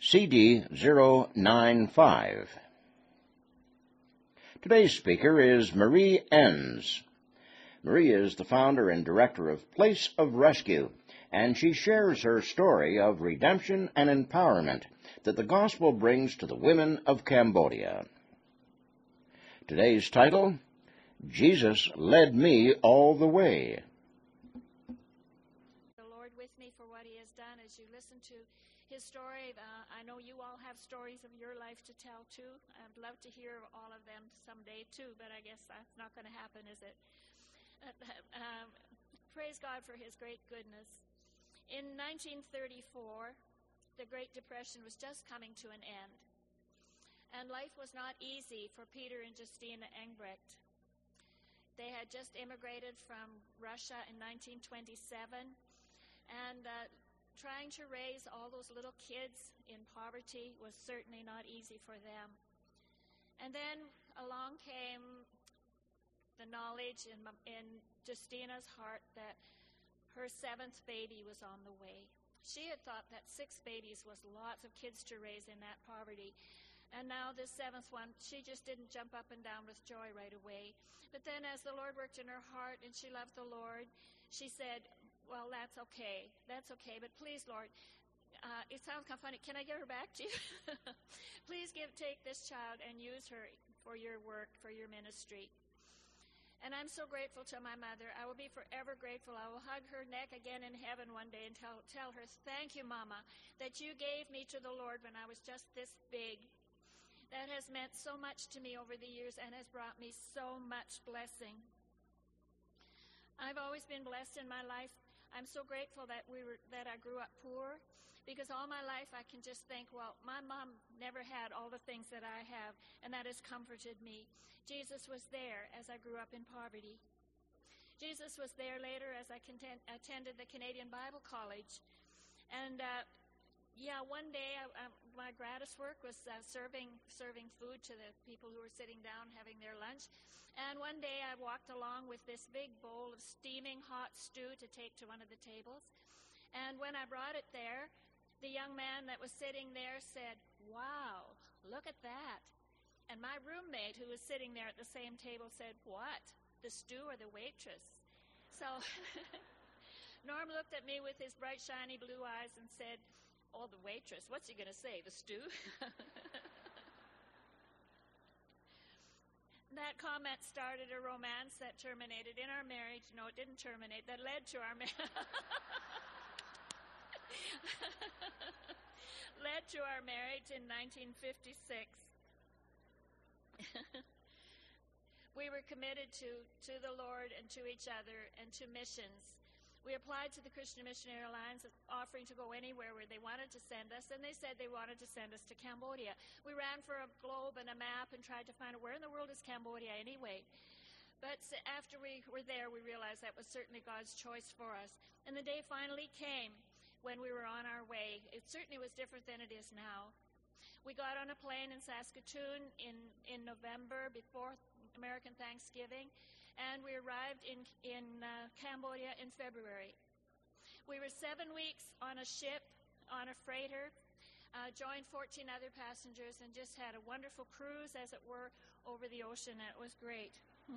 CD095. Today's speaker is Marie Enns. Marie is the founder and director of Place of Rescue, and she shares her story of redemption and empowerment that the gospel brings to the women of Cambodia. Today's title, Jesus Led Me All the Way. The Lord with me for what he has done as you listen to his story. I know you all have stories of your life to tell too. I'd love to hear all of them someday too, but I guess that's not going to happen, is it? Praise God for his great goodness. In 1934, the Great Depression was just coming to an end. And life was not easy for Peter and Justina Engbrecht. They had just immigrated from Russia in 1927, and trying to raise all those little kids in poverty was certainly not easy for them. And then along came the knowledge in Justina's heart that her seventh baby was on the way. She had thought that 6 babies was lots of kids to raise in that poverty. And now this 7th one, she just didn't jump up and down with joy right away. But then as the Lord worked in her heart and she loved the Lord, she said, well, that's okay, but please, Lord, it sounds kind of funny. Can I give her back to you? Please take this child and use her for your work, for your ministry. And I'm so grateful to my mother. I will be forever grateful. I will hug her neck again in heaven one day and tell her, thank you, Mama, that you gave me to the Lord when I was just this big. That has meant so much to me over the years and has brought me so much blessing. I've always been blessed in my life. I'm so grateful that I grew up poor, because all my life I can just think, well, my mom never had all the things that I have, and that has comforted me. Jesus was there as I grew up in poverty. Jesus was there later as I attended the Canadian Bible College. And one day my gratis work was serving food to the people who were sitting down having their lunch. And one day I walked along with this big bowl of steaming hot stew to take to one of the tables. And when I brought it there, the young man that was sitting there said, wow, look at that. And my roommate, who was sitting there at the same table, said, what, the stew or the waitress? So Norm looked at me with his bright, shiny blue eyes and said, oh, the waitress, what's he going to say, the stew? That comment started a romance that terminated in our marriage. No, it didn't terminate. That led to our led to our marriage in 1956. We were committed to the Lord and to each other and to missions. We applied to the Christian Missionary Alliance, offering to go anywhere where they wanted to send us, and they said they wanted to send us to Cambodia. We ran for a globe and a map and tried to find out where in the world is Cambodia anyway. But after we were there, we realized that was certainly God's choice for us. And the day finally came when we were on our way. It certainly was different than it is now. We got on a plane in Saskatoon in November before American Thanksgiving, and we arrived in Cambodia in February. We were 7 weeks on a ship, on a freighter, joined 14 other passengers, and just had a wonderful cruise, as it were, over the ocean, and it was great.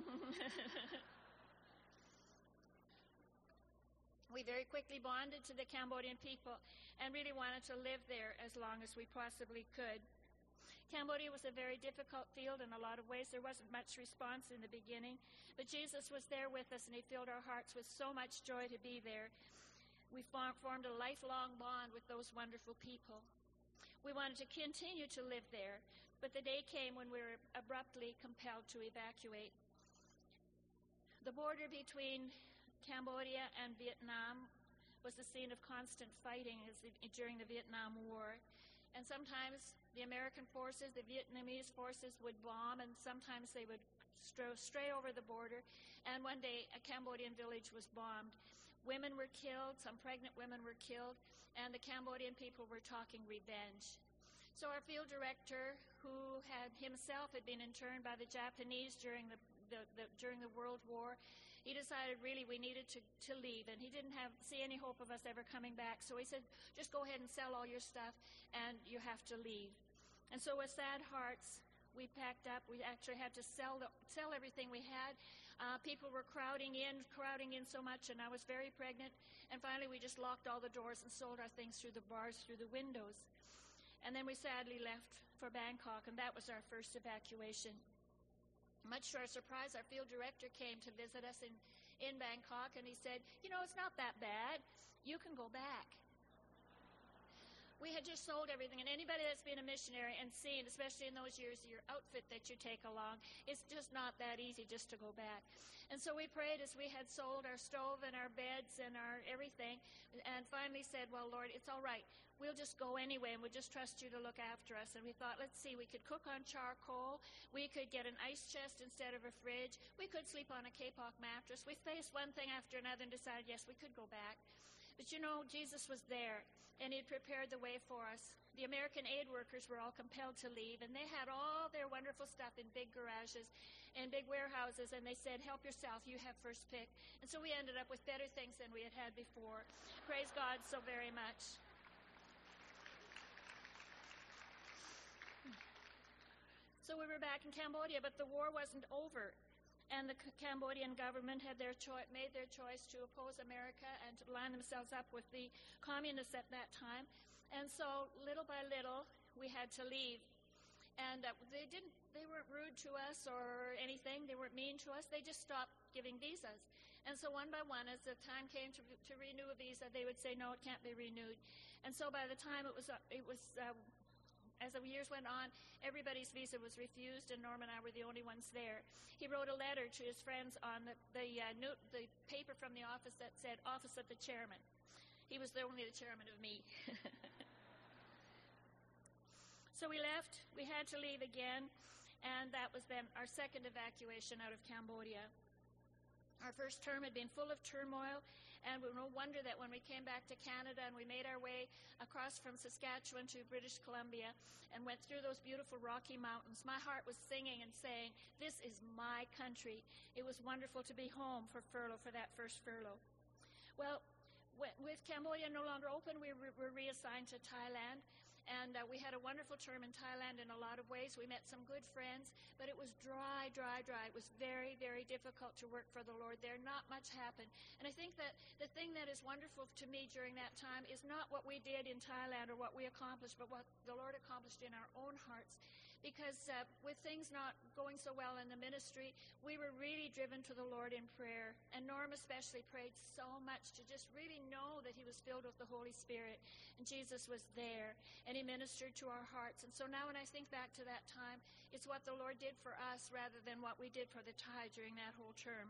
We very quickly bonded to the Cambodian people and really wanted to live there as long as we possibly could. Cambodia was a very difficult field in a lot of ways. There wasn't much response in the beginning, but Jesus was there with us, and he filled our hearts with so much joy to be there. We formed a lifelong bond with those wonderful people. We wanted to continue to live there, but the day came when we were abruptly compelled to evacuate. The border between Cambodia and Vietnam was the scene of constant fighting during the Vietnam War. And sometimes the American forces, the Vietnamese forces would bomb, and sometimes they would stray over the border. And one day, a Cambodian village was bombed. Women were killed, some pregnant women were killed, and the Cambodian people were talking revenge. So our field director, who had been interned by the Japanese during the World War, he decided really we needed to leave, and he didn't see any hope of us ever coming back. So he said, just go ahead and sell all your stuff, and you have to leave. And so with sad hearts, we packed up. We actually had to sell everything we had. People were crowding in so much, and I was very pregnant. And finally, we just locked all the doors and sold our things through the bars, through the windows. And then we sadly left for Bangkok, and that was our first evacuation. Much to our surprise, our field director came to visit us in Bangkok, and he said, it's not that bad. You can go back. We had just sold everything, and anybody that's been a missionary and seen, especially in those years, your outfit that you take along, it's just not that easy just to go back. And so we prayed as we had sold our stove and our beds and our everything, and finally said, well, Lord, it's all right. We'll just go anyway, and we'll just trust you to look after us. And we thought, let's see, we could cook on charcoal. We could get an ice chest instead of a fridge. We could sleep on a kapok mattress. We faced one thing after another and decided, yes, we could go back. But Jesus was there, and he had prepared the way for us. The American aid workers were all compelled to leave, and they had all their wonderful stuff in big garages and big warehouses, and they said, help yourself, you have first pick. And so we ended up with better things than we had before. Praise God so very much. So we were back in Cambodia, but the war wasn't over. And the Cambodian government had made their choice to oppose America and to line themselves up with the communists at that time. And so, little by little, we had to leave. And they weren't rude to us or anything. They weren't mean to us. They just stopped giving visas. And so, one by one, as the time came to renew a visa, they would say, no, it can't be renewed. And so, by the time as the years went on, everybody's visa was refused, and Norm and I were the only ones there. He wrote a letter to his friends on the paper from the office that said, Office of the Chairman. He was only the chairman of me. So we left. We had to leave again, and that was then our second evacuation out of Cambodia. Our first term had been full of turmoil, and no wonder that when we came back to Canada and we made our way across from Saskatchewan to British Columbia and went through those beautiful Rocky Mountains, my heart was singing and saying, this is my country. It was wonderful to be home for furlough, for that first furlough. Well, with Cambodia no longer open, we were reassigned to Thailand. And we had a wonderful term in Thailand in a lot of ways. We met some good friends, but it was dry. It was very, very difficult to work for the Lord there. Not much happened. And I think that the thing that is wonderful to me during that time is not what we did in Thailand or what we accomplished, but what the Lord accomplished in our own hearts. Because with things not going so well in the ministry, we were really driven to the Lord in prayer. And Norm especially prayed so much to just really know that he was filled with the Holy Spirit. And Jesus was there, and he ministered to our hearts. And so now when I think back to that time, it's what the Lord did for us rather than what we did for the Thai during that whole term.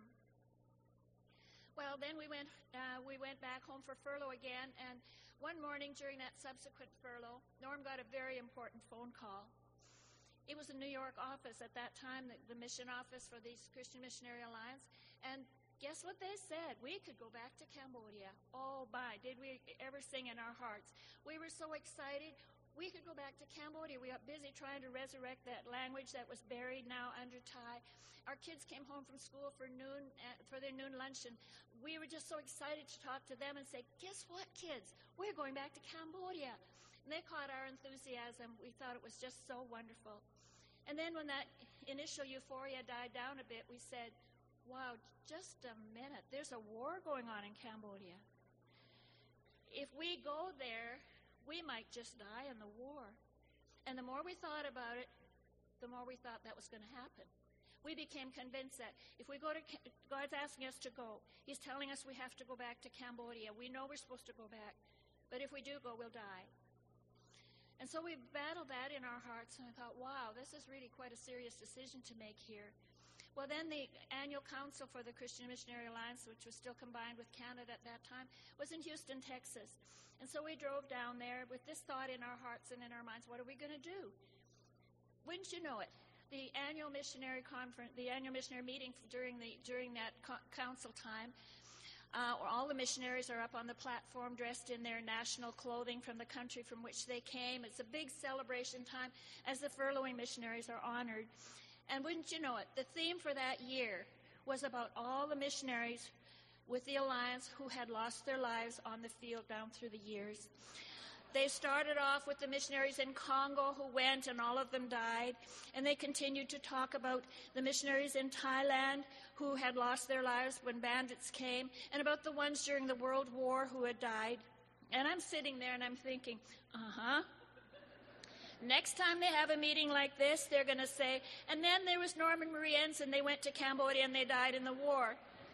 Well, then we went back home for furlough again, and one morning during that subsequent furlough, Norm got a very important phone call. It was a New York office at that time, the mission office for the Christian Missionary Alliance. And guess what they said? We could go back to Cambodia. Oh, my, did we ever sing in our hearts. We were so excited. We could go back to Cambodia. We got busy trying to resurrect that language that was buried now under Thai. Our kids came home from school for their noon lunch, and we were just so excited to talk to them and say, guess what, kids? We're going back to Cambodia. And they caught our enthusiasm. We thought it was just so wonderful. And then when that initial euphoria died down a bit, we said, wow, just a minute. There's a war going on in Cambodia. If we go there, we might just die in the war. And the more we thought about it, the more we thought that was going to happen. We became convinced that if we go to, God's asking us to go. He's telling us we have to go back to Cambodia. We know we're supposed to go back. But if we do go, we'll die. And so we battled that in our hearts, and I thought, wow, this is really quite a serious decision to make here. Well, then the annual council for the Christian Missionary Alliance, which was still combined with Canada at that time, was in Houston, Texas. And so we drove down there with this thought in our hearts and in our minds, what are we going to do? Wouldn't you know it? The annual missionary conference, the annual missionary meeting during that council time, all the missionaries are up on the platform dressed in their national clothing from the country from which they came. It's a big celebration time as the furloughing missionaries are honored. And wouldn't you know it, the theme for that year was about all the missionaries with the Alliance who had lost their lives on the field down through the years. They started off with the missionaries in Congo who went, and all of them died. And they continued to talk about the missionaries in Thailand who had lost their lives when bandits came, and about the ones during the World War who had died. And I'm sitting there and I'm thinking, next time they have a meeting like this, they're going to say, and then there was Norman Marie Enns, and they went to Cambodia and they died in the war.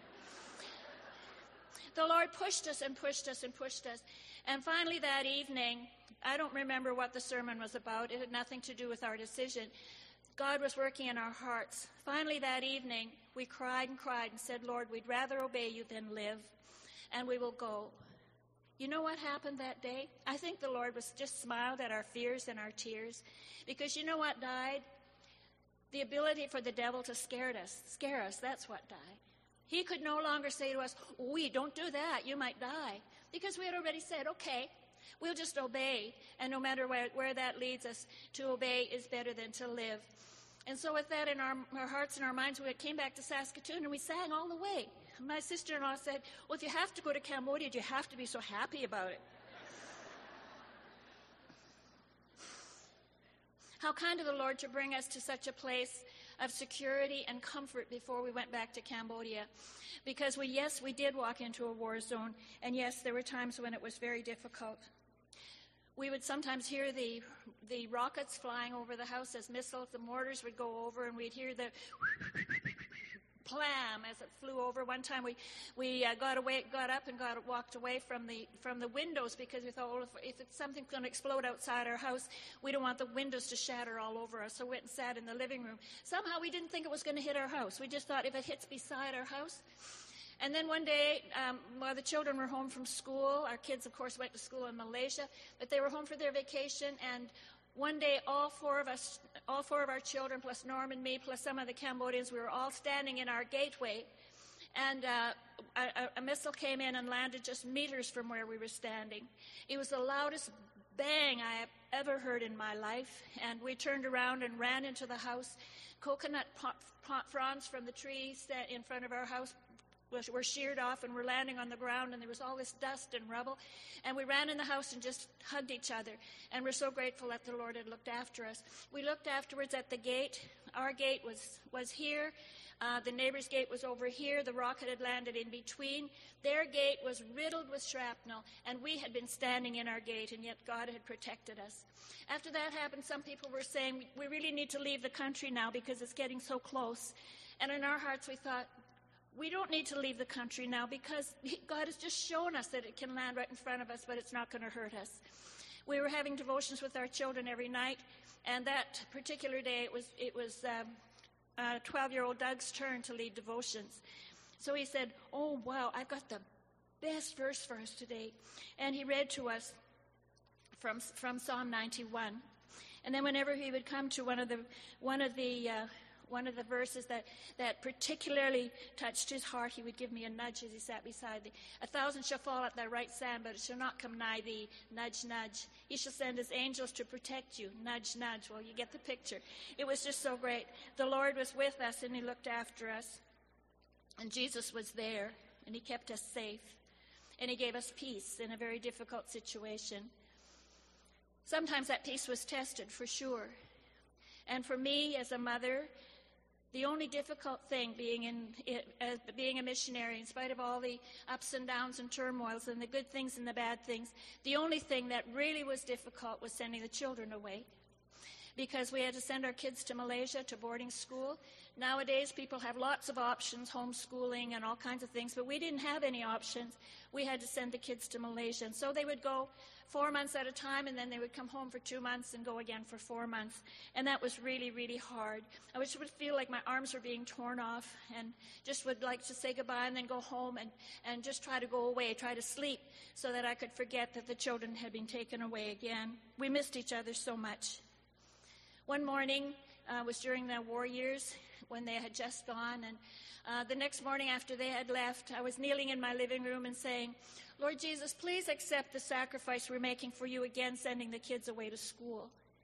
The Lord pushed us and pushed us and pushed us. And finally that evening, I don't remember what the sermon was about. It had nothing to do with our decision. God was working in our hearts. Finally that evening, we cried and cried and said, Lord, we'd rather obey you than live, and we will go. You know what happened that day? I think the Lord was just smiled at our fears and our tears. Because you know what died? The ability for the devil to scare us, that's what died. He could no longer say to us, don't do that, you might die. Because we had already said, okay, we'll just obey. And no matter where that leads us, to obey is better than to live. And so with that in our hearts and our minds, we came back to Saskatoon and we sang all the way. My sister-in-law said, well, if you have to go to Cambodia, do you have to be so happy about it? How kind of the Lord to bring us to such a place of security and comfort before we went back to Cambodia. Because we did walk into a war zone, and yes, there were times when it was very difficult. We would sometimes hear the rockets flying over the house as missiles, the mortars would go over, and we'd hear the plam as it flew over. One time we got up and walked away from the windows because we thought, well, if it's something going to explode outside our house, we don't want the windows to shatter all over us. So we went and sat in the living room. Somehow we didn't think it was going to hit our house. We just thought if it hits beside our house. And then one day, while the children were home from school, our kids, of course, went to school in Malaysia, but they were home for their vacation, and one day, all four of our children, plus Norm and me, plus some of the Cambodians, we were all standing in our gateway, and a missile came in and landed just meters from where we were standing. It was the loudest bang I have ever heard in my life, and we turned around and ran into the house. Coconut fronds from the trees in front of our house were sheared off and were landing on the ground, and there was all this dust and rubble. And we ran in the house and just hugged each other. And we're so grateful that the Lord had looked after us. We looked afterwards at the gate. Our gate was here. The neighbor's gate was over here. The rocket had landed in between. Their gate was riddled with shrapnel, and we had been standing in our gate, and yet God had protected us. After that happened, some people were saying, we really need to leave the country now because it's getting so close. And in our hearts we thought, we don't need to leave the country now because God has just shown us that it can land right in front of us, but it's not going to hurt us. We were having devotions with our children every night, and that particular day it was 12-year-old Doug's turn to lead devotions. So he said, oh, wow, I've got the best verse for us today. And he read to us from Psalm 91. And then whenever he would come to one of the verses that particularly touched his heart, he would give me a nudge as he sat beside thee. 1,000 shall fall at thy right hand, but it shall not come nigh thee. Nudge, nudge. He shall send his angels to protect you. Nudge, nudge. Well, you get the picture. It was just so great. The Lord was with us, and he looked after us. And Jesus was there, and he kept us safe. And he gave us peace in a very difficult situation. Sometimes that peace was tested, for sure. And for me, as a mother, the only difficult thing being a missionary, in spite of all the ups and downs and turmoils and the good things and the bad things, the only thing that really was difficult was sending the children away. Because we had to send our kids to Malaysia, to boarding school. Nowadays, people have lots of options, homeschooling and all kinds of things, but we didn't have any options. We had to send the kids to Malaysia. And so they would go 4 months at a time, and then they would come home for 2 months and go again for 4 months. And that was really, really hard. I would feel like my arms were being torn off and just would like to say goodbye and then go home and just try to go away, try to sleep so that I could forget that the children had been taken away again. We missed each other so much. One morning was during the war years when they had just gone, and the next morning after they had left, I was kneeling in my living room and saying, Lord Jesus, please accept the sacrifice we're making for you again, sending the kids away to school.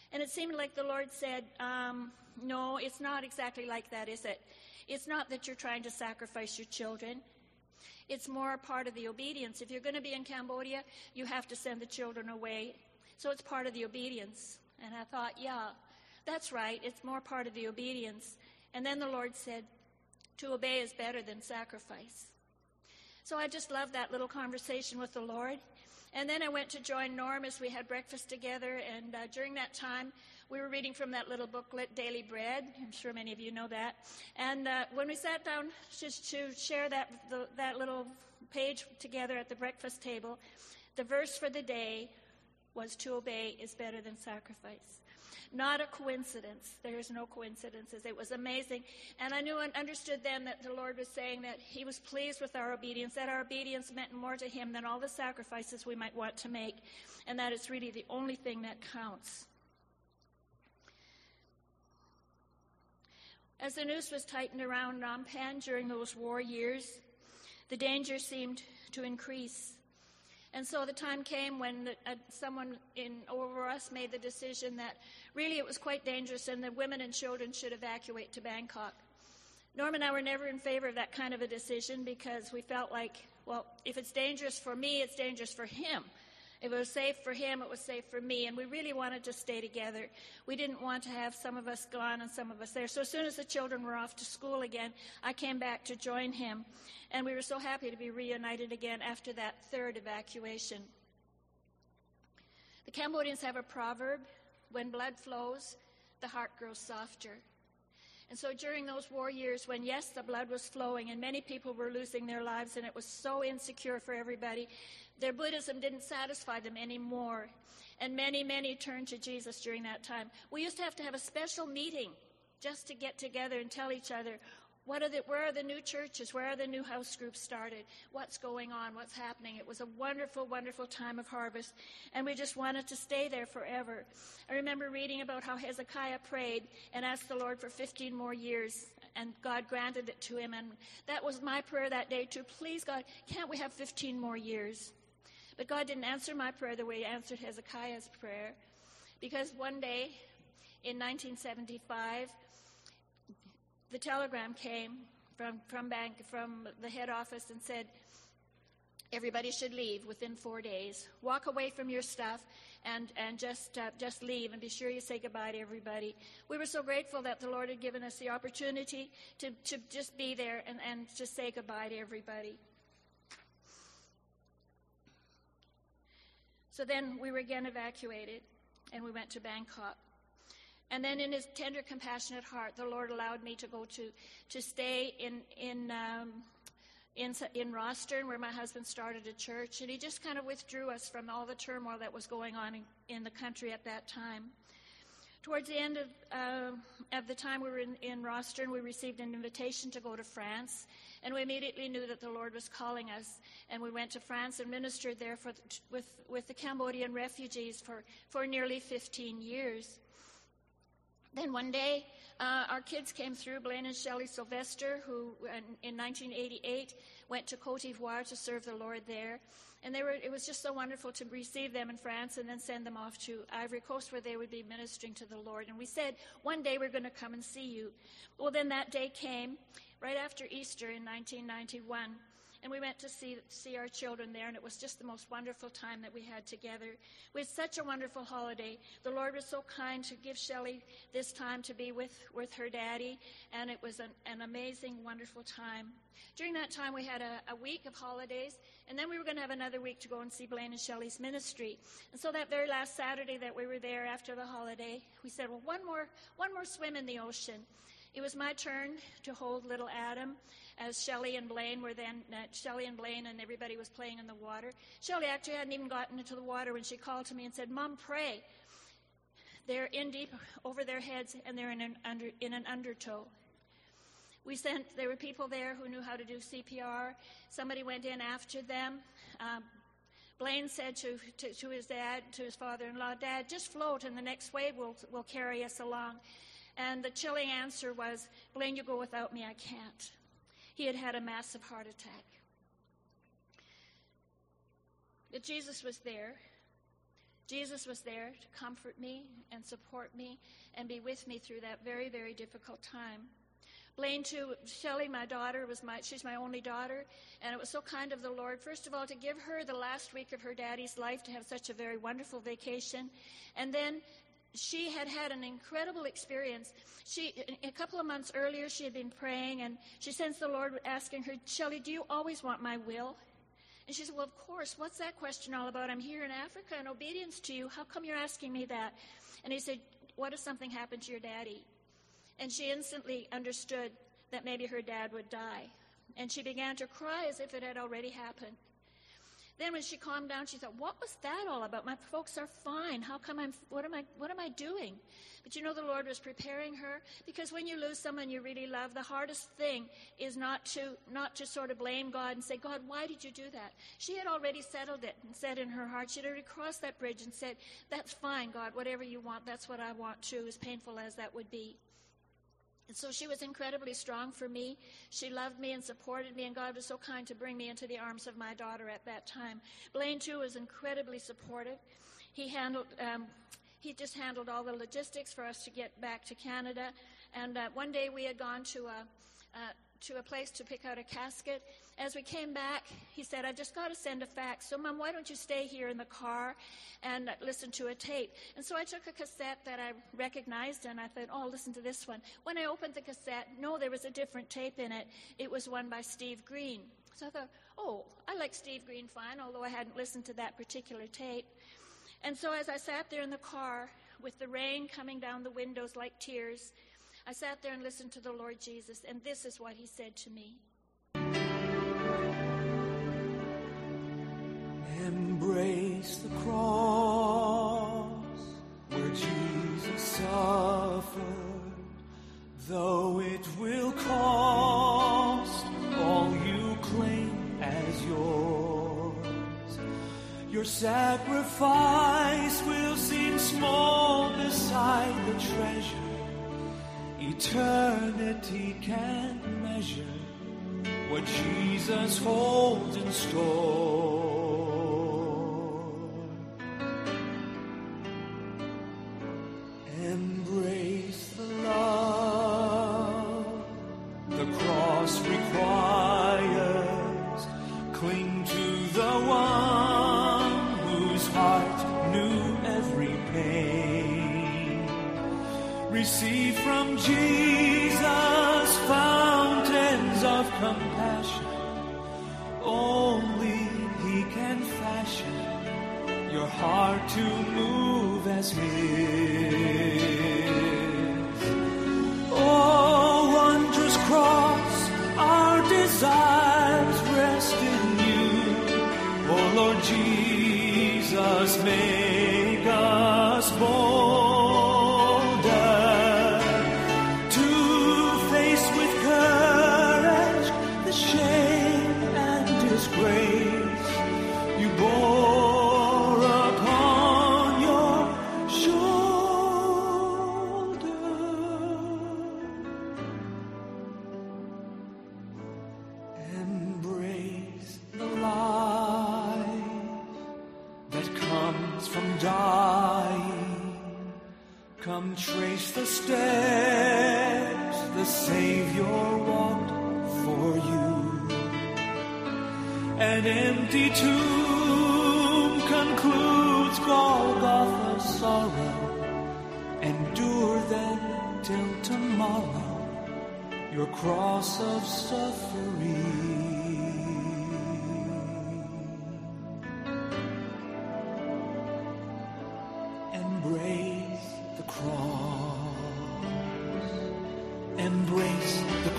And it seemed like the Lord said, no, it's not exactly like that, is it? It's not that you're trying to sacrifice your children. It's more a part of the obedience. If you're going to be in Cambodia, you have to send the children away. So it's part of the obedience. And I thought, yeah, that's right. It's more part of the obedience. And then the Lord said, to obey is better than sacrifice. So I just loved that little conversation with the Lord. And then I went to join Norm as we had breakfast together. And during that time, we were reading from that little booklet, Daily Bread. I'm sure many of you know that. And when we sat down just to share that little page together at the breakfast table, the verse for the day was, to obey is better than sacrifice. Not a coincidence. There's no coincidences. It was amazing. And I knew and understood then that the Lord was saying that he was pleased with our obedience, that our obedience meant more to him than all the sacrifices we might want to make, and that it's really the only thing that counts. As the noose was tightened around Phnom Penh during those war years, the danger seemed to increase. And so the time came when someone over us made the decision that really it was quite dangerous and the women and children should evacuate to Bangkok. Norm and I were never in favor of that kind of a decision because we felt like, well, if it's dangerous for me, it's dangerous for him. If it was safe for him, it was safe for me. And we really wanted to stay together. We didn't want to have some of us gone and some of us there. So as soon as the children were off to school again, I came back to join him. And we were so happy to be reunited again after that third evacuation. The Cambodians have a proverb, when blood flows, the heart grows softer. And so during those war years when, yes, the blood was flowing and many people were losing their lives and it was so insecure for everybody, their Buddhism didn't satisfy them anymore. And many, many turned to Jesus during that time. We used to have a special meeting just to get together and tell each other, where are the new churches? Where are the new house groups started? What's going on? What's happening? It was a wonderful, wonderful time of harvest, and we just wanted to stay there forever. I remember reading about how Hezekiah prayed and asked the Lord for 15 more years, and God granted it to him. And that was my prayer that day too. Please, God, can't we have 15 more years? But God didn't answer my prayer the way he answered Hezekiah's prayer, because one day in 1975, the telegram came from the head office and said, everybody should leave within 4 days. Walk away from your stuff and just leave and be sure you say goodbye to everybody. We were so grateful that the Lord had given us the opportunity to just be there and just say goodbye to everybody. So then we were again evacuated and we went to Bangkok. And then in his tender, compassionate heart, the Lord allowed me to go to stay in Rostern, where my husband started a church. And he just kind of withdrew us from all the turmoil that was going on in the country at that time. Towards the end of the time we were in Rostern, we received an invitation to go to France. And we immediately knew that the Lord was calling us. And we went to France and ministered there with the Cambodian refugees for nearly 15 years. Then one day, our kids came through, Blaine and Shelley Sylvester, who in 1988 went to Côte d'Ivoire to serve the Lord there. And it was just so wonderful to receive them in France and then send them off to Ivory Coast where they would be ministering to the Lord. And we said, one day we're going to come and see you. Well, then that day came right after Easter in 1991. And we went to see our children there, and it was just the most wonderful time that we had together. We had such a wonderful holiday. The Lord was so kind to give Shelley this time to be with her daddy, and it was an amazing, wonderful time. During that time, we had a week of holidays, and then we were going to have another week to go and see Blaine and Shelley's ministry. And so that very last Saturday that we were there after the holiday, we said, well, one more swim in the ocean. It was my turn to hold little Adam as Shelley and Blaine and everybody was playing in the water. Shelley actually hadn't even gotten into the water when she called to me and said, Mom, pray. They're in deep over their heads and they're in an undertow. There were people there who knew how to do CPR. Somebody went in after them. Blaine said to his dad, to his father-in-law, Dad, just float and the next wave will carry us along. And the chilling answer was, Blaine, you go without me, I can't. He had had a massive heart attack. But Jesus was there, Jesus was there to comfort me and support me and be with me through that very, very difficult time. Blaine, too, Shelley, my daughter, she's my only daughter, and it was so kind of the Lord, first of all, to give her the last week of her daddy's life to have such a very wonderful vacation. And then she had had an incredible experience. A couple of months earlier, she had been praying, and she sensed the Lord asking her, Shelley, do you always want my will? And she said, well, of course. What's that question all about? I'm here in Africa in obedience to you. How come you're asking me that? And he said, what if something happened to your daddy? And she instantly understood that maybe her dad would die. And she began to cry as if it had already happened. Then when she calmed down, she thought, what was that all about? My folks are fine. How come what am I doing? But you know, the Lord was preparing her, because when you lose someone you really love, the hardest thing is not to sort of blame God and say, God, why did you do that? She had already settled it and said in her heart, she had already crossed that bridge and said, that's fine, God, whatever you want, that's what I want too, as painful as that would be. And so she was incredibly strong for me. She loved me and supported me, and God was so kind to bring me into the arms of my daughter at that time. Blaine, too, was incredibly supportive. He just handled all the logistics for us to get back to Canada. And one day we had gone to a place to pick out a casket. As we came back, he said, I just got to send a fax. So, Mom, why don't you stay here in the car and listen to a tape? And so I took a cassette that I recognized, and I thought, oh, I'll listen to this one. When I opened the cassette, no, there was a different tape in it. It was one by Steve Green. So I thought, oh, I like Steve Green fine, although I hadn't listened to that particular tape. And so as I sat there in the car with the rain coming down the windows like tears, I sat there and listened to the Lord Jesus, and this is what he said to me. Embrace the cross where Jesus suffered, though it will cost all you claim as yours. Your sacrifice will seem small beside the treasure eternity can't measure what Jesus holds in store. Embrace the love the cross requires. Cling to the one whose heart knew every pain. Receive from Jesus fountains of compassion. Only he can fashion your heart to move as his. Oh, wondrous cross, our desires rest in you. Oh, Lord Jesus, make us bolder to face with courage the shame and disgrace you bore upon your shoulder. Embrace the life that comes from dying. Come trace the steps the Savior walked for you. An empty tomb concludes Golgotha's sorrow. Endure then till tomorrow your cross of suffering. Embrace the cross. Embrace the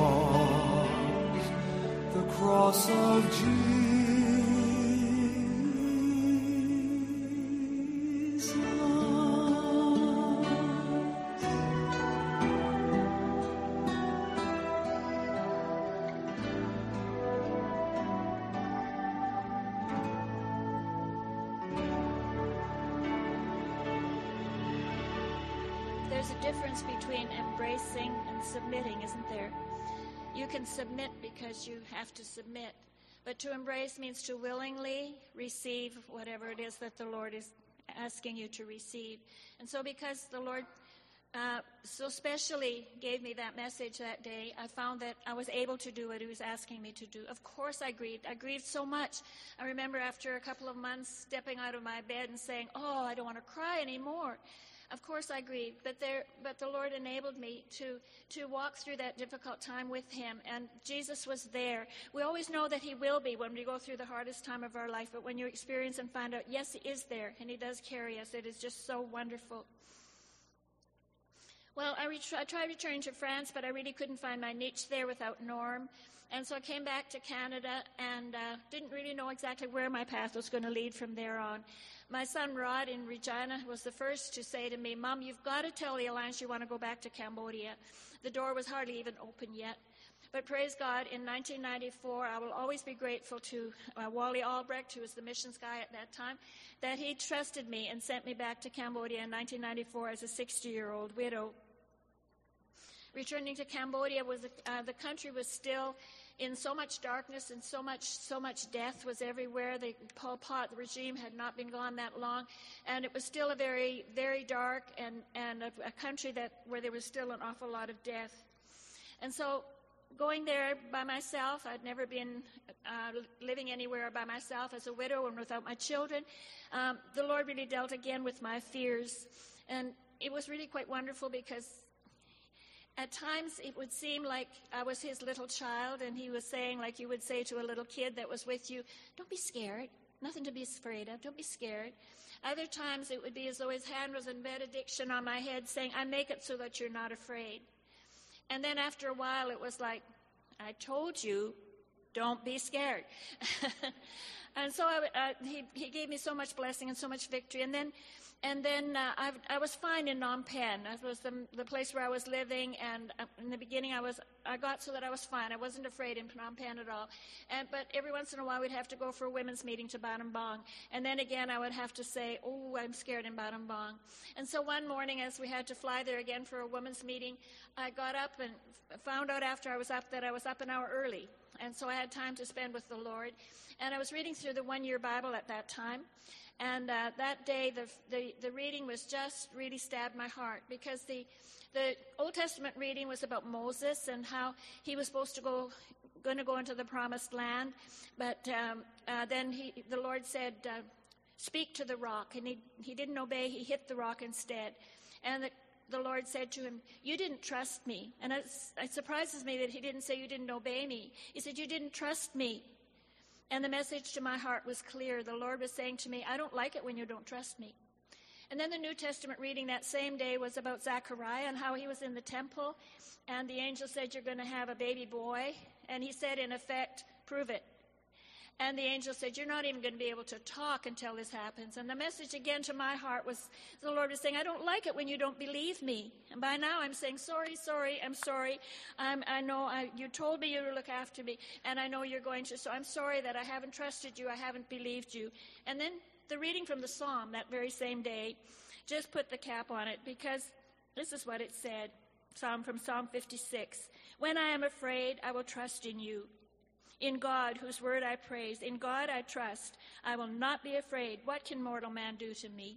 cross of Jesus. There's a difference between embracing and submitting, isn't there? You can submit because you have to submit, but to embrace means to willingly receive whatever it is that the Lord is asking you to receive. And so because the Lord so specially gave me that message that day, I found that I was able to do what he was asking me to do. Of course I grieved. I grieved so much. I remember after a couple of months stepping out of my bed and saying, oh, I don't want to cry anymore. Of course I grieved, but the Lord enabled me to walk through that difficult time with him, and Jesus was there. We always know that he will be when we go through the hardest time of our life, but when you experience and find out, yes, he is there, and he does carry us, it is just so wonderful. Well, I tried returning to France, but I really couldn't find my niche there without Norm. And so I came back to Canada and didn't really know exactly where my path was going to lead from there on. My son Rod in Regina was the first to say to me, Mom, you've got to tell the Alliance you want to go back to Cambodia. The door was hardly even open yet. But praise God, in 1994, I will always be grateful to Wally Albrecht, who was the missions guy at that time, that he trusted me and sent me back to Cambodia in 1994 as a 60-year-old widow. Returning to Cambodia, the country was still in so much darkness and so much death was everywhere. The Pol Pot regime had not been gone that long, and it was still a very, very dark and a country where there was still an awful lot of death. And so going there by myself, I'd never been living anywhere by myself as a widow and without my children. The Lord really dealt again with my fears, and it was really quite wonderful because at times it would seem like I was his little child, and he was saying, like you would say to a little kid that was with you, don't be scared, nothing to be afraid of, don't be scared. Other times it would be as though his hand was in benediction on my head saying, I make it so that you're not afraid. And then after a while it was like, I told you, don't be scared. And so he gave me so much blessing and so much victory. And then I was fine in Phnom Penh. That was the place where I was living, and in the beginning I got so that I was fine. I wasn't afraid in Phnom Penh at all. But every once in a while we'd have to go for a women's meeting to Battambang. And then again I would have to say, oh, I'm scared in Battambang. And so one morning as we had to fly there again for a women's meeting, I got up and found out after I was up that I was up an hour early. And so I had time to spend with the Lord. And I was reading through the one-year Bible at that time. And that day, the reading was just really stabbed my heart, because the Old Testament reading was about Moses and how he was supposed to go into the promised land. But then the Lord said, speak to the rock. And he didn't obey. He hit the rock instead. And the Lord said to him, you didn't trust me. And it surprises me that he didn't say you didn't obey me. He said, you didn't trust me. And the message to my heart was clear. The Lord was saying to me, I don't like it when you don't trust me. And then the New Testament reading that same day was about Zechariah and how he was in the temple, and the angel said, you're going to have a baby boy. And he said, in effect, prove it. And the angel said, you're not even going to be able to talk until this happens. And the message again to my heart was, the Lord was saying, I don't like it when you don't believe me. And by now I'm saying, sorry, I'm sorry. I know you told me you would look after me, and I know you're going to. So I'm sorry that I haven't trusted you. I haven't believed you. And then the reading from the Psalm that very same day just put the cap on it, because this is what it said, Psalm 56. When I am afraid, I will trust in you. In God, whose word I praise, in God I trust. I will not be afraid. What can mortal man do to me?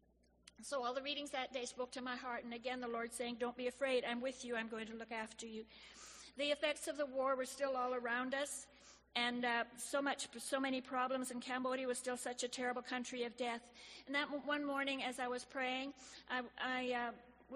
So all the readings that day spoke to my heart. And again, the Lord saying, don't be afraid. I'm with you. I'm going to look after you. The effects of the war were still all around us. And so many problems. And Cambodia was still such a terrible country of death. And that one morning as I was praying, I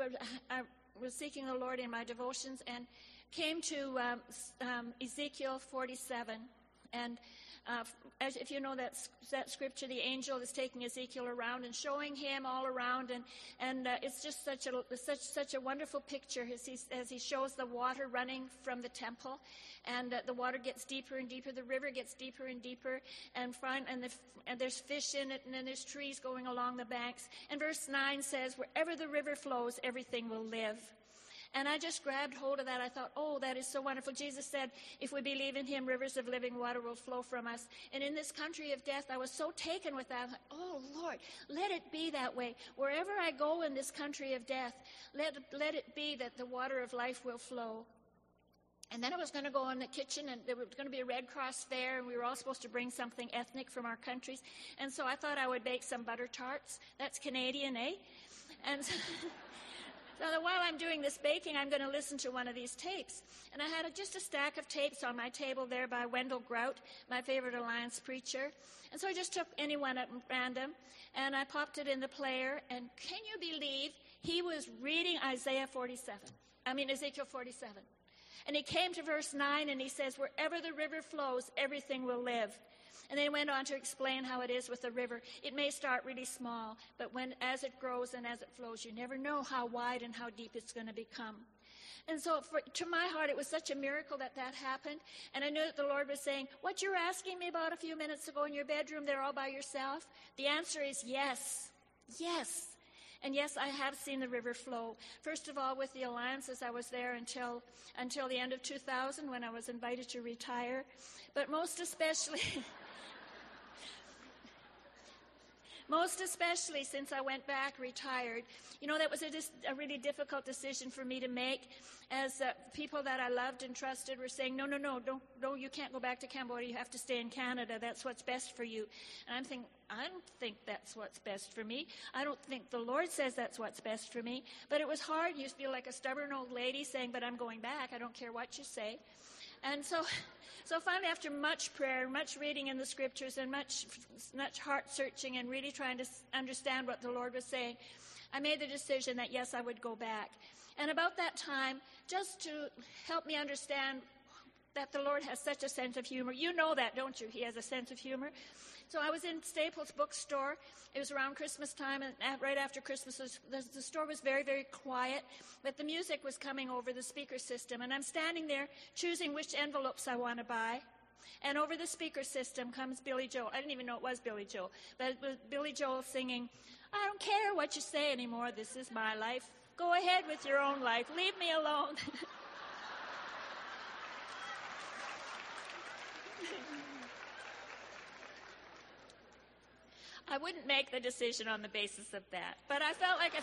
was seeking the Lord in my devotions, and came to Ezekiel 47, and if you know that scripture, the angel is taking Ezekiel around and showing him all around, and it's just such a wonderful picture as he shows the water running from the temple, and the water gets deeper and deeper, the river gets deeper and deeper, and there's fish in it, and then there's trees going along the banks. And verse 9 says, wherever the river flows, everything will live. And I just grabbed hold of that. I thought, oh, that is so wonderful. Jesus said, if we believe in him, rivers of living water will flow from us. And in this country of death, I was so taken with that. I thought, oh, Lord, let it be that way. Wherever I go in this country of death, let it be that the water of life will flow. And then I was going to go in the kitchen, and there was going to be a Red Cross fair, and we were all supposed to bring something ethnic from our countries. And so I thought I would bake some butter tarts. That's Canadian, eh? And so while I'm doing this baking, I'm going to listen to one of these tapes. And I had just a stack of tapes on my table there by Wendell Grout, my favorite Alliance preacher. And so I just took any one at random, and I popped it in the player. And can you believe he was reading Ezekiel 47. And he came to verse 9, and he says, wherever the river flows, everything will live. And then he went on to explain how it is with the river. It may start really small, but as it grows and as it flows, you never know how wide and how deep it's going to become. And so to my heart, it was such a miracle that happened. And I knew that the Lord was saying, what you were asking me about a few minutes ago in your bedroom there all by yourself, the answer is yes. Yes. And yes, I have seen the river flow. First of all, with the Alliances, I was there until the end of 2000 when I was invited to retire. But most especially since I went back retired, that was a really difficult decision for me to make, as people that I loved and trusted were saying, no, you can't go back to Cambodia, you have to stay in Canada, that's what's best for you. And I'm thinking, I don't think that's what's best for me. I don't think the Lord says that's what's best for me. But it was hard. You feel like a stubborn old lady saying, but I'm going back, I don't care what you say. And so finally, after much prayer, much reading in the scriptures, and much heart searching and really trying to understand what the Lord was saying, I made the decision that, yes, I would go back. And about that time, just to help me understand that the Lord has such a sense of humor. You know that, don't you? He has a sense of humor. So I was in Staples bookstore. It was around Christmas time, and right after Christmas, the store was very, very quiet, but the music was coming over the speaker system. And I'm standing there choosing which envelopes I want to buy. And over the speaker system comes Billy Joel. I didn't even know it was Billy Joel, but it was Billy Joel singing, I don't care what you say anymore, this is my life. Go ahead with your own life. Leave me alone. I wouldn't make the decision on the basis of that, but I felt like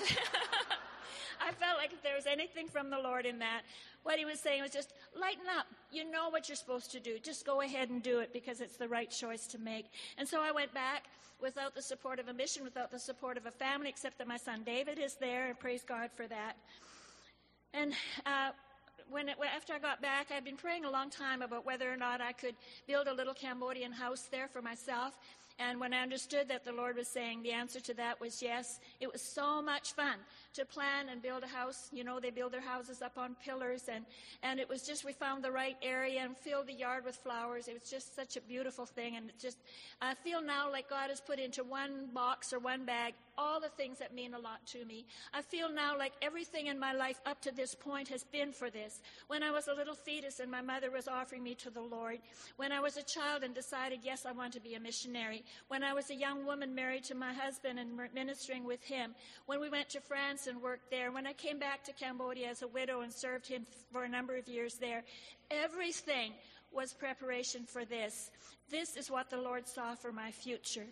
if there was anything from the Lord in that, what he was saying was just lighten up. You know what you're supposed to do. Just go ahead and do it because it's the right choice to make. And so I went back without the support of a mission, without the support of a family, except that my son David is there, and praise God for that. And after I got back, I'd been praying a long time about whether or not I could build a little Cambodian house there for myself. And when I understood that the Lord was saying the answer to that was yes, it was so much fun to plan and build a house. They build their houses up on pillars, and it was just, we found the right area and filled the yard with flowers. It was just such a beautiful thing, and I feel now like God has put into one box or one bag all the things that mean a lot to me. I feel now like everything in my life up to this point has been for this. When I was a little fetus and my mother was offering me to the Lord. When I was a child and decided, yes, I want to be a missionary. When I was a young woman married to my husband and ministering with him. When we went to France and worked there. When I came back to Cambodia as a widow and served him for a number of years there. Everything was preparation for this. This is what the Lord saw for my future.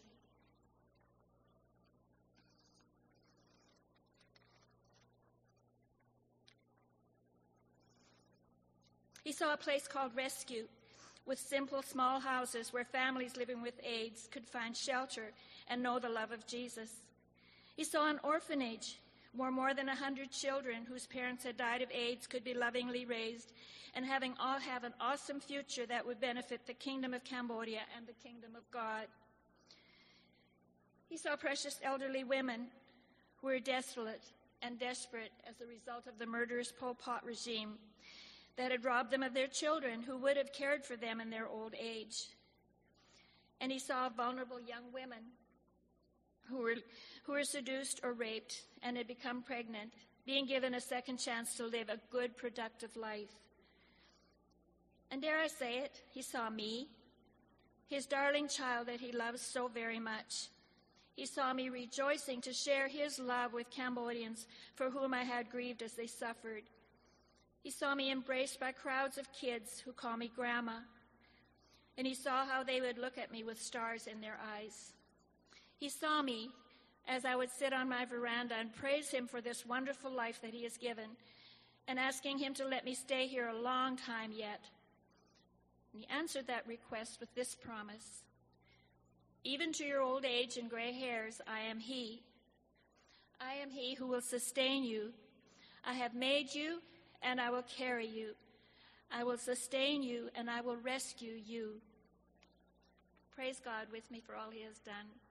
He saw a place called Rescue, with simple small houses where families living with AIDS could find shelter and know the love of Jesus. He saw an orphanage where more than 100 children whose parents had died of AIDS could be lovingly raised and have an awesome future that would benefit the kingdom of Cambodia and the kingdom of God. He saw precious elderly women who were desolate and desperate as a result of the murderous Pol Pot regime that had robbed them of their children who would have cared for them in their old age. And he saw vulnerable young women who were seduced or raped and had become pregnant, being given a second chance to live a good, productive life. And dare I say it, he saw me, his darling child that he loves so very much. He saw me rejoicing to share his love with Cambodians for whom I had grieved as they suffered. He saw me embraced by crowds of kids who call me Grandma, and he saw how they would look at me with stars in their eyes. He saw me as I would sit on my veranda and praise him for this wonderful life that he has given, and asking him to let me stay here a long time yet. And he answered that request with this promise: even to your old age and gray hairs, I am he. I am he who will sustain you. I have made you, and I will carry you. I will sustain you, and I will rescue you. Praise God with me for all he has done.